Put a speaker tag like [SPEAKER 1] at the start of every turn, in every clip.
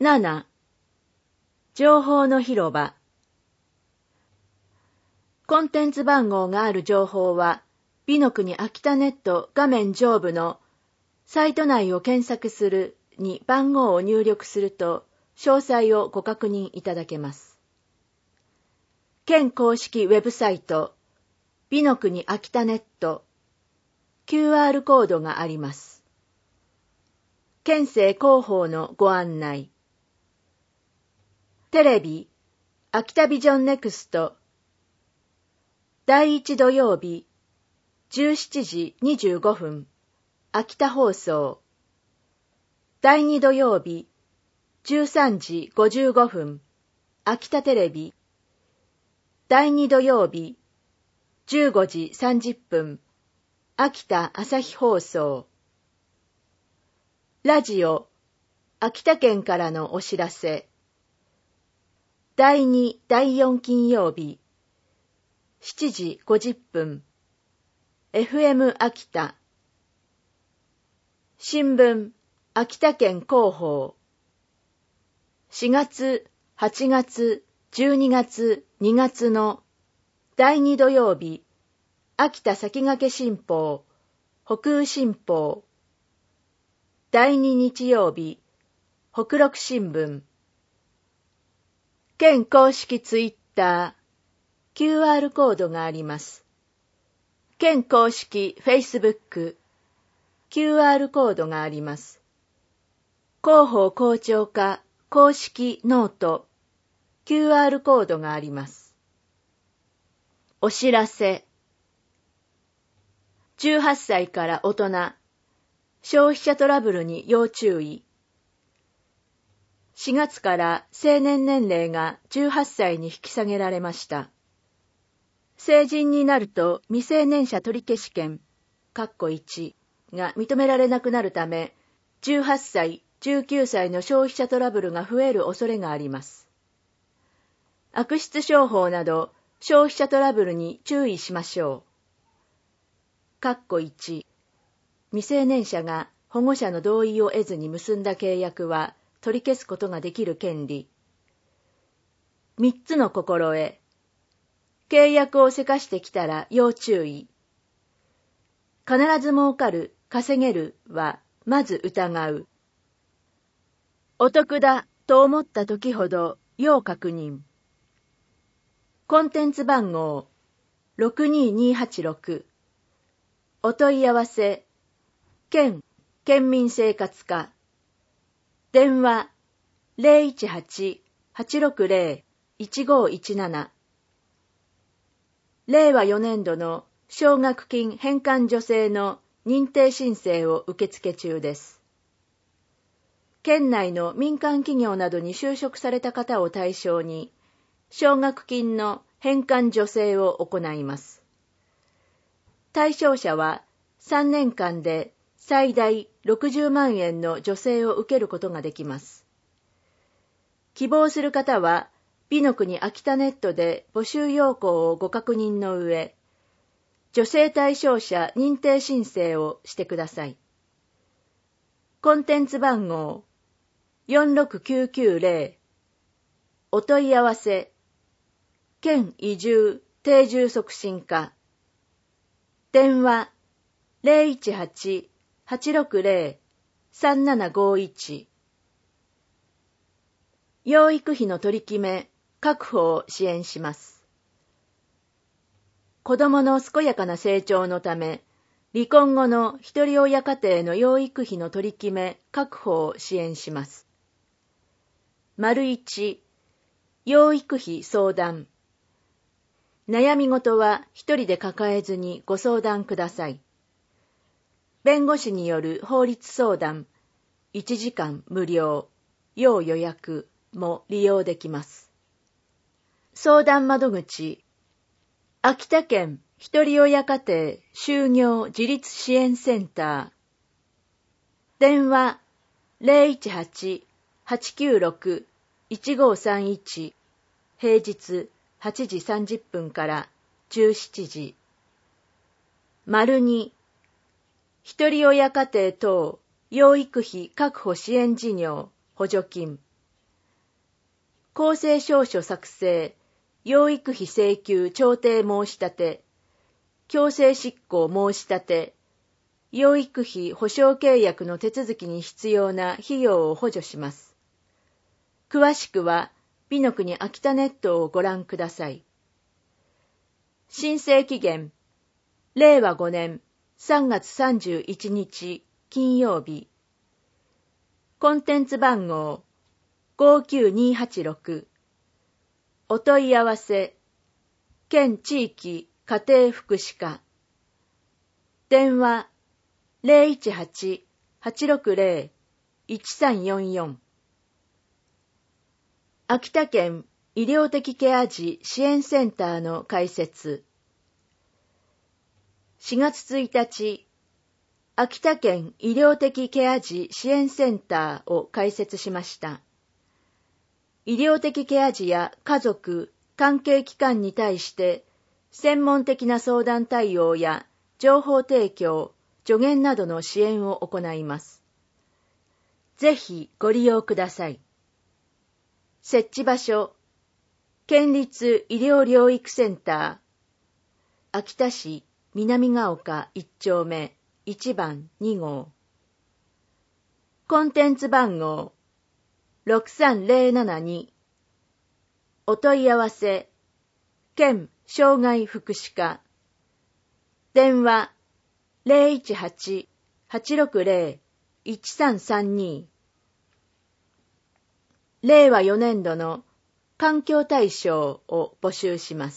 [SPEAKER 1] 7. 情報の広場。コンテンツ番号がある情報は、美の国秋田ネット画面上部のサイト内を検索するに番号を入力すると、詳細をご確認いただけます。県公式ウェブサイト、美の国秋田ネット、QR コードがあります。県政広報のご案内。テレビ、秋田ビジョンネクスト、第1土曜日、17時25分、秋田放送。第2土曜日、13時55分、秋田テレビ。第2土曜日、15時30分、秋田朝日放送。ラジオ、秋田県からのお知らせ。第2、第4金曜日、7時50分、FM 秋田。新聞、秋田県広報。4月、8月、12月、2月の第2土曜日、秋田先駆新報、北宇新報。第2日曜日、北陸新聞。県公式ツイッター、QR コードがあります。県公式フェイスブック、QR コードがあります。広報校長課公式ノート、QR コードがあります。お知らせ。18歳から大人、消費者トラブルに要注意。4月から成年年齢が18歳に引き下げられました。成人になると未成年者取消権、1が認められなくなるため、18歳、19歳の消費者トラブルが増える恐れがあります。悪質商法など消費者トラブルに注意しましょう。1、未成年者が保護者の同意を得ずに結んだ契約は取り消すことができる権利。3つの心得。契約をせかしてきたら要注意。必ず儲かる、稼げるはまず疑う。お得だと思った時ほど要確認。コンテンツ番号62286。お問い合わせ。県民生活課。電話 018-860-1517。令和4年度の奨学金返還助成の認定申請を受付中です。県内の民間企業などに就職された方を対象に、奨学金の返還助成を行います。対象者は3年間で最大60万円の助成を受けることができます。希望する方は、美の国秋田ネットで募集要項をご確認の上、助成対象者認定申請をしてください。コンテンツ番号46990。お問い合わせ。県移住定住促進課。電話018-860-3751。養育費の取り決め、確保を支援します。子どもの健やかな成長のため、離婚後の一人親家庭の養育費の取り決め、確保を支援します。1、養育費相談。悩み事は一人で抱えずにご相談ください。弁護士による法律相談、1時間無料、要予約も利用できます。相談窓口、秋田県一人親家庭就業自立支援センター。電話018-896-1531。平日8時30分から17時。2、一人親家庭等養育費確保支援事業補助金。 公正証書作成、養育費請求調停申し立て、強制執行申し立て、養育費保証契約の手続きに必要な費用を補助します。詳しくは、美の国秋田ネットをご覧ください。申請期限、令和5年3月31日金曜日。コンテンツ番号59286。お問い合わせ、県地域家庭福祉課。電話018-860-1344。秋田県医療的ケア児支援センターの開設。4月1日、秋田県医療的ケア児支援センターを開設しました。医療的ケア児や家族、関係機関に対して専門的な相談対応や情報提供、助言などの支援を行います。ぜひご利用ください。設置場所、県立医療療育センター、秋田市南ヶ丘1丁目1番2号。コンテンツ番号63072。お問い合わせ、県障害福祉課。電話018-860-1332。令和4年度の環境大賞を募集します。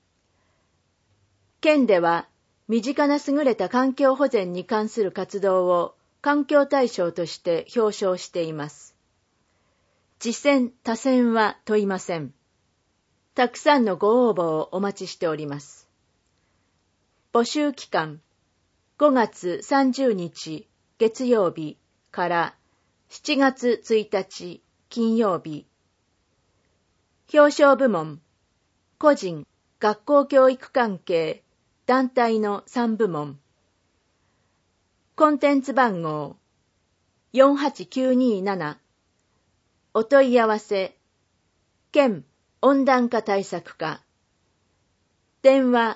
[SPEAKER 1] 県では身近な優れた環境保全に関する活動を環境大賞として表彰しています。次選他選は問いません。たくさんのご応募をお待ちしております。募集期間5月30日月曜日から7月1日金曜日。表彰部門、個人、学校教育関係、団体の3部門。コンテンツ番号48927。お問い合わせ、県温暖化対策課。電話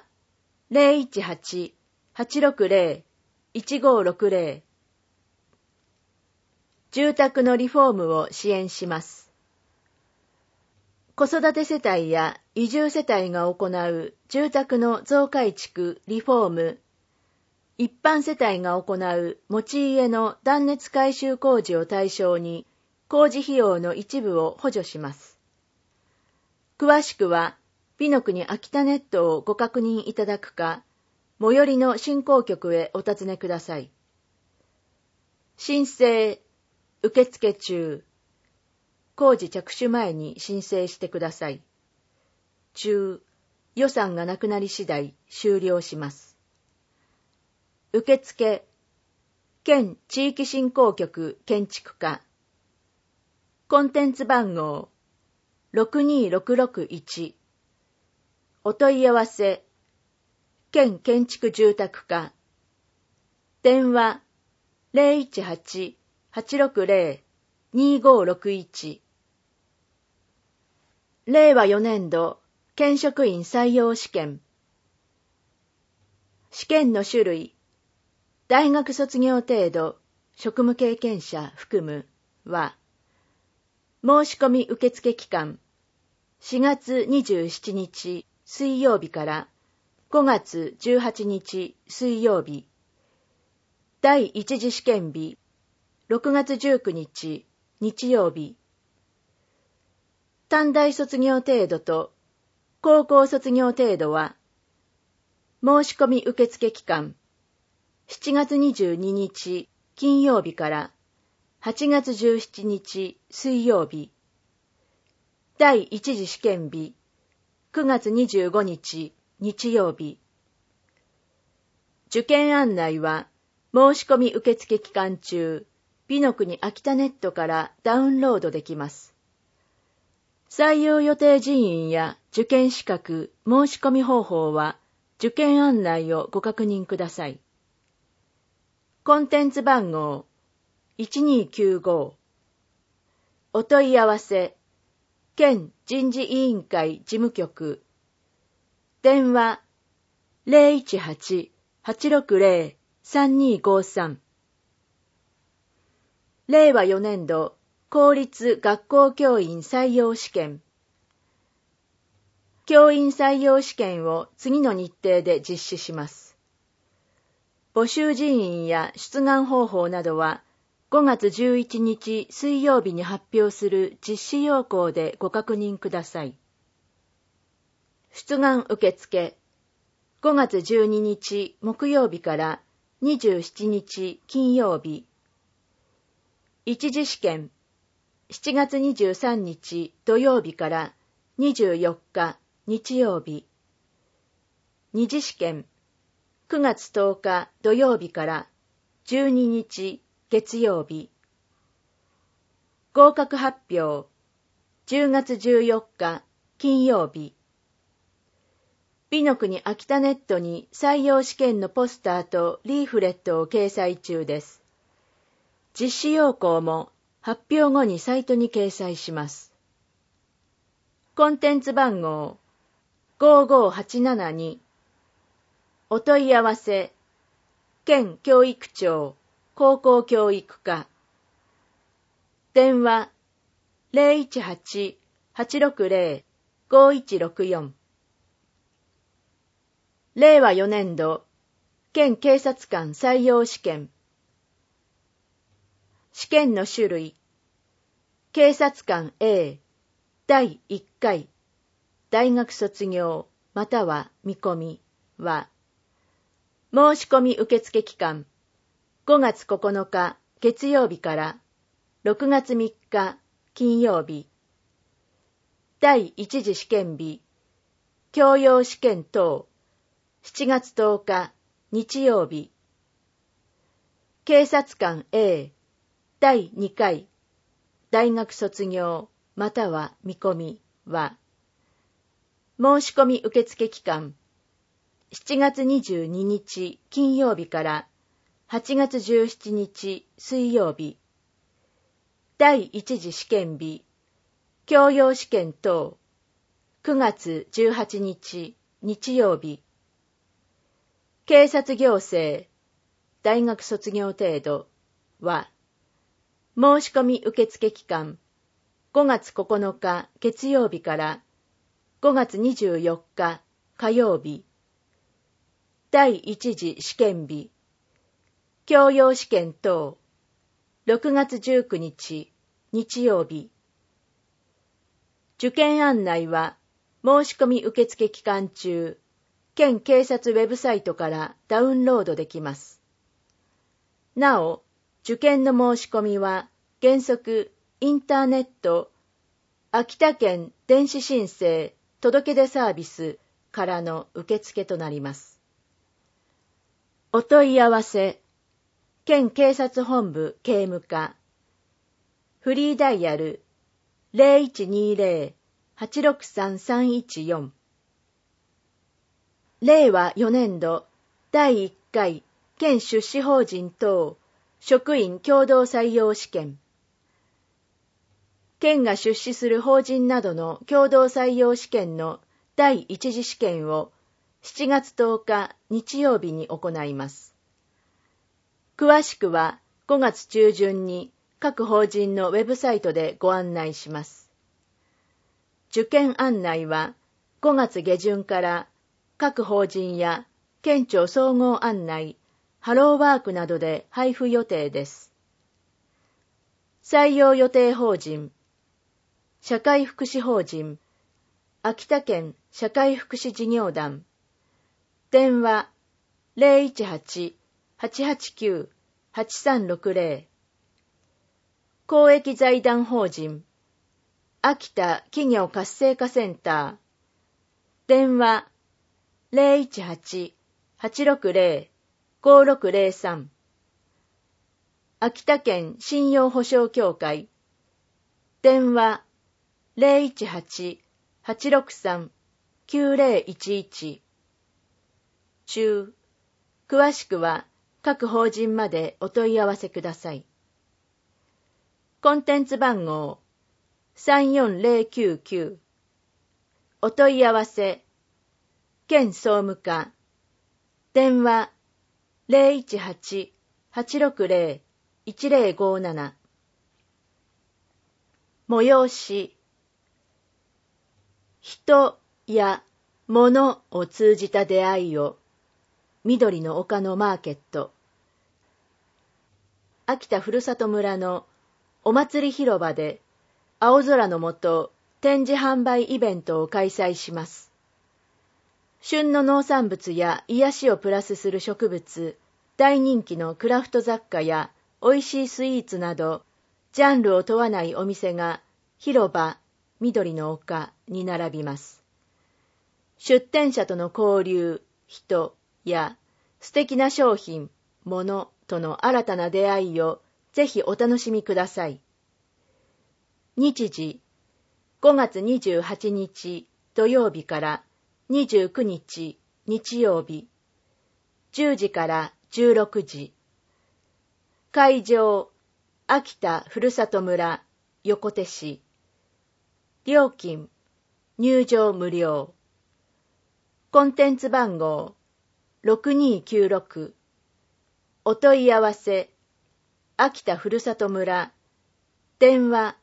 [SPEAKER 1] 018-860-1560。住宅のリフォームを支援します。子育て世帯や移住世帯が行う住宅の増改築・リフォーム、一般世帯が行う持ち家の断熱改修工事を対象に工事費用の一部を補助します。詳しくは美の国秋田ネットをご確認いただくか、最寄りの振興局へお尋ねください。申請、受付中。工事着手前に申請してください。中、予算がなくなり次第終了します。受付、県地域振興局建築課。コンテンツ番号62661。お問い合わせ、県建築住宅課。電話018-860-2561。令和4年度県職員採用試験。試験の種類、大学卒業程度、職務経験者含むは、申し込み受付期間、4月27日水曜日から5月18日水曜日。第一次試験日、6月19日日曜日。短大卒業程度と高校卒業程度は、申し込み受付期間、7月22日金曜日から8月17日水曜日。第一次試験日、9月25日日曜日。受験案内は、申し込み受付期間中、美の国秋田ネットからダウンロードできます。採用予定人員や受験資格、申し込み方法は、受験案内をご確認ください。コンテンツ番号1295。お問い合わせ、 県人事委員会事務局。電話 018-860-3253。令和4年度公立学校教員採用試験。教員採用試験を次の日程で実施します。募集人員や出願方法などは5月11日水曜日に発表する実施要項でご確認ください。出願受付5月12日木曜日から27日金曜日。一次試験7月23日土曜日から24日日曜日。二次試験9月10日土曜日から12日月曜日。合格発表10月14日金曜日。美の国秋田ネットに採用試験のポスターとリーフレットを掲載中です。実施要項も発表後にサイトに掲載します。コンテンツ番号55872。お問い合わせ県教育庁高校教育課。電話 018-860-5164。令和4年度県警察官採用試験。試験の種類警察官 A 第1回大学卒業または見込みは申し込み受付期間5月9日月曜日から6月3日金曜日。第一次試験日教養試験等7月10日日曜日。警察官 A 第2回大学卒業または見込みは申し込み受付期間7月22日金曜日から8月17日水曜日。第一次試験日教養試験等9月18日日曜日。警察行政大学卒業程度は申し込み受付期間5月9日月曜日から5月24日火曜日。第一次試験日教養試験等6月19日日曜日。受験案内は申し込み受付期間中県警察ウェブサイトからダウンロードできます。なお、受験の申し込みは原則インターネット秋田県電子申請届出サービスからの受付となります。お問い合わせ県警察本部警務課フリーダイヤル 0120-863314。令和4年度第1回県出資法人等職員共同採用試験。県が出資する法人などの共同採用試験の第一次試験を7月10日日曜日に行います。詳しくは5月中旬に各法人のウェブサイトでご案内します。受験案内は5月下旬から各法人や県庁総合案内、ハローワークなどで配布予定です。採用予定法人、社会福祉法人、秋田県社会福祉事業団、電話 018-889-8360、公益財団法人、秋田企業活性化センター、電話018-860-5603、秋田県信用保証協会、電話018-863-9011、中、詳しくは各法人までお問い合わせください。コンテンツ番号 34099。お問い合わせ、県総務課、電話 018-860-1057。催し、人や物を通じた出会いを、緑の丘のマーケット、秋田ふるさと村のお祭り広場で青空の下展示販売イベントを開催します。旬の農産物や癒しをプラスする植物、大人気のクラフト雑貨や美味しいスイーツなど、ジャンルを問わないお店が広場、緑の丘に並びます。出店者との交流、人や素敵な商品、物との新たな出会いをぜひお楽しみください。日時、5月28日土曜日から29日日曜日、10時から16時。会場、秋田ふるさと村横手市。料金、入場無料。コンテンツ番号、6296。お問い合わせ、秋田ふるさと村、電話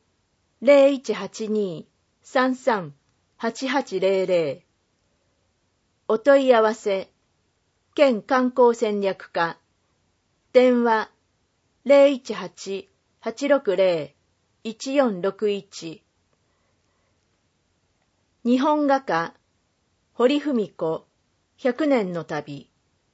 [SPEAKER 1] 0182-33-8800。お問い合わせ、県観光戦略課、電話 018-860-1461。日本画家、堀文子、100年の旅。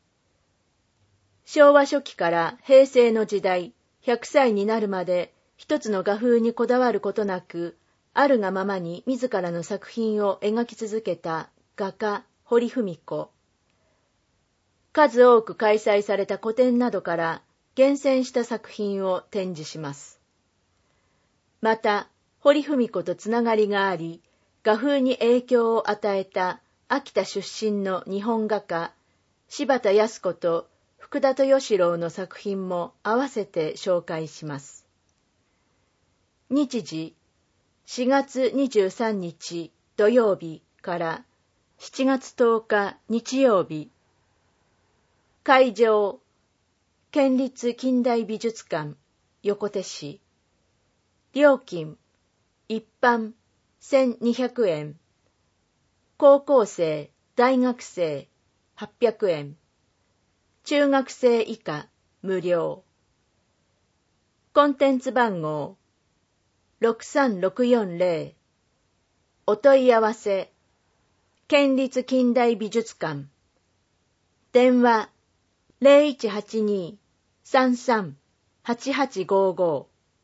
[SPEAKER 1] 昭和初期から平成の時代、100歳になるまで一つの画風にこだわることなく、あるがままに自らの作品を描き続けた画家堀文子。数多く開催された個展などから厳選した作品を展示します。また、堀文子とつながりがあり、画風に影響を与えた秋田出身の日本画家、柴田靖子と福田豊四郎の作品も合わせて紹介します。日時、4月23日土曜日から7月10日日曜日。会場、県立近代美術館横手市。料金、一般1200円。高校生、大学生800円。中学生以下無料。コンテンツ番号63640。お問い合わせ、県立近代美術館。電話0182-33-8855。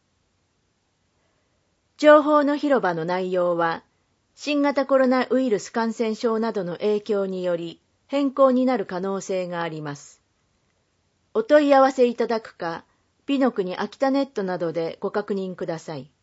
[SPEAKER 1] 情報の広場の内容は、新型コロナウイルス感染症などの影響により変更になる可能性があります。お問い合わせいただくか、美の国秋田ネットなどでご確認ください。